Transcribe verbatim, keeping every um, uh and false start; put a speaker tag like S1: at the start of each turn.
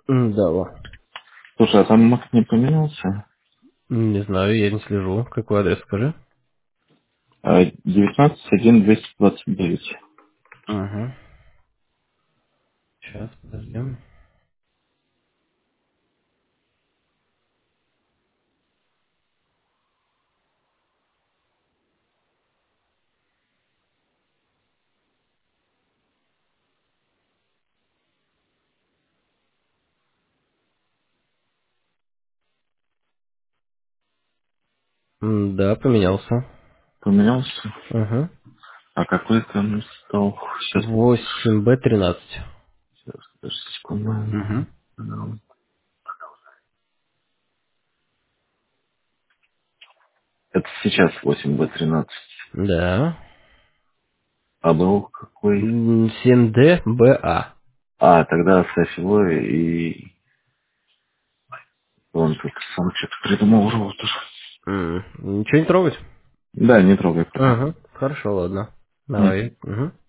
S1: М, Да, во.
S2: Слушай, а там Мак не поменялся?
S1: Не знаю, я не слежу. Какой адрес, скажи?
S2: А, девятнадцать один двести двадцать девять.
S1: Угу. Сейчас, подождем. М, Да, поменялся.
S2: Поменялся?
S1: Угу.
S2: А какой там стал? Сейчас,
S1: восемь бэ тринадцать.
S2: сейчас, подожди секунду.
S1: Угу.
S2: Ну, это сейчас восемь бэ тринадцать.
S1: Да.
S2: А был какой?
S1: М, семь дэ бэ а.
S2: А, тогда оставь его, и он тут сам что-то придумал роутер.
S1: М, Ничего не трогать?
S2: Да, не трогай пока.
S1: Угу. Хорошо, ладно.
S2: Мгм.
S1: Давай. Угу.